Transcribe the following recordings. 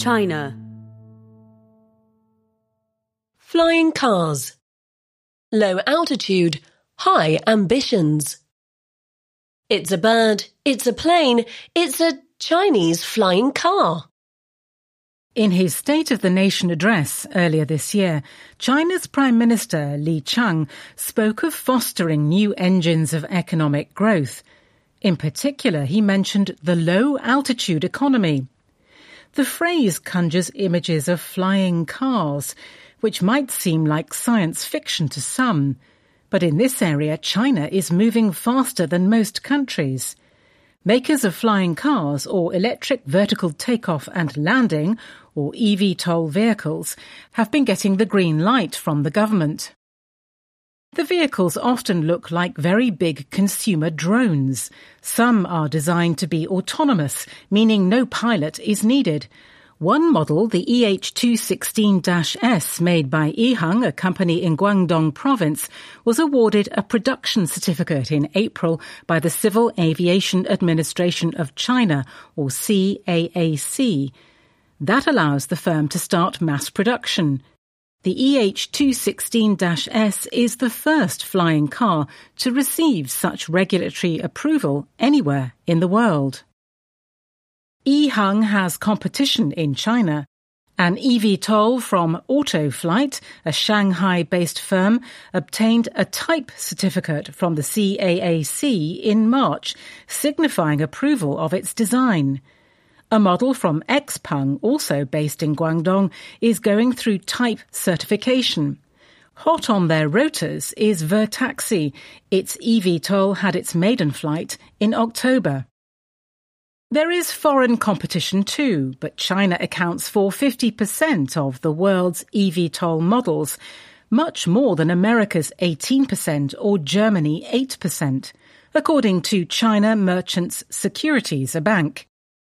China. Flying cars. Low altitude, high ambitions. It's a bird, it's a plane, it's a Chinese flying car. In his State of the Nation address earlier this year, China's Prime Minister Li Qiang spoke of fostering new engines of economic growth. In particular, he mentioned the low-altitude economy. The phrase conjures images of flying cars, which might seem like science fiction to some. But in this area, China is moving faster than most countries. Makers of flying cars or electric vertical takeoff and landing, or eVTOL vehicles, have been getting the green light from the government. The vehicles often look like very big consumer drones. Some are designed to be autonomous, meaning no pilot is needed. One model, the EH216-S, made by Yihang, a company in Guangdong province, was awarded a production certificate in April by the Civil Aviation Administration of China, or CAAC. That allows the firm to start mass production. The EH216-S is the first flying car to receive such regulatory approval anywhere in the world. Yihang has competition in China. An eVTOL from Autoflight, a Shanghai-based firm, obtained a type certificate from the CAAC in March, signifying approval of its design. A model from Xpeng, also based in Guangdong, is going through type certification. Hot on their rotors is Vertaxi. Its eVTOL had its maiden flight in October. There is foreign competition too, but China accounts for 50% of the world's eVTOL models, much more than America's 18% or Germany 8%, according to China Merchants Securities, a bank.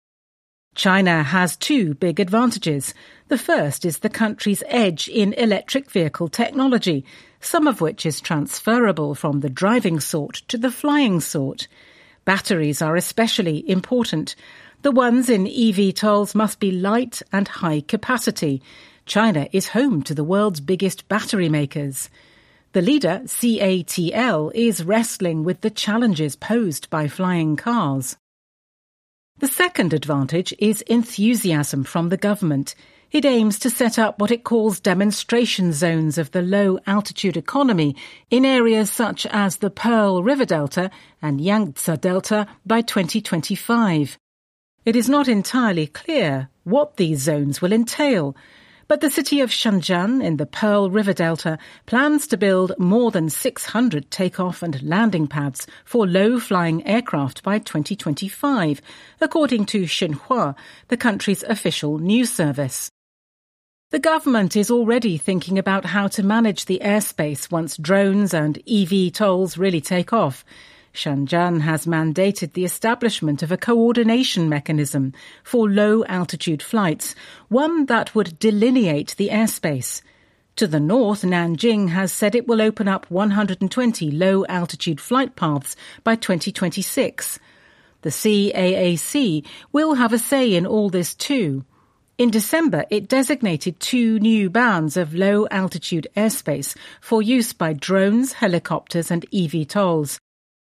China has two big advantages. The first is the country's edge in electric vehicle technology, some of which is transferable from the driving sort to the flying sort. Batteries are especially important. The ones in eVTOLs must be light and high capacity. China is home to the world's biggest battery makers. The leader, CATL, is wrestling with the challenges posed by flying cars. The second advantage is enthusiasm from the government. It aims to set up what it calls demonstration zones of the low-altitude economy in areas such as the Pearl River Delta and Yangtze Delta by 2025. It is not entirely clear what these zones will entail, but the city of Shenzhen in the Pearl River Delta plans to build more than 600 takeoff and landing pads for low-flying aircraft by 2025, according to Xinhua, the country's official news service. The government is already thinking about how to manage the airspace once drones and eVTOLs really take off. Shenzhen has mandated the establishment of a coordination mechanism for low-altitude flights, one that would delineate the airspace. To the north, Nanjing has said it will open up 120 low-altitude flight paths by 2026. The CAAC will have a say in all this too. In December, it designated 2 new bands of low-altitude airspace for use by drones, helicopters and eVTOLs.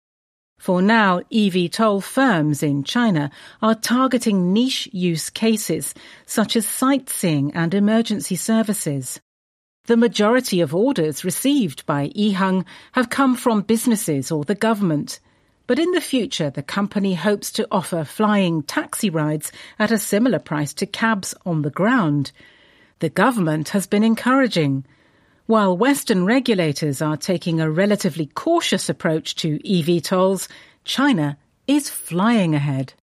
For now, eVTOL firms in China are targeting niche use cases, such as sightseeing and emergency services. The majority of orders received by Yihang have come from businesses or the government. But in the future, the company hopes to offer flying taxi rides at a similar price to cabs on the ground. The government has been encouraging. While Western regulators are taking a relatively cautious approach to eVTOLs, China is flying ahead.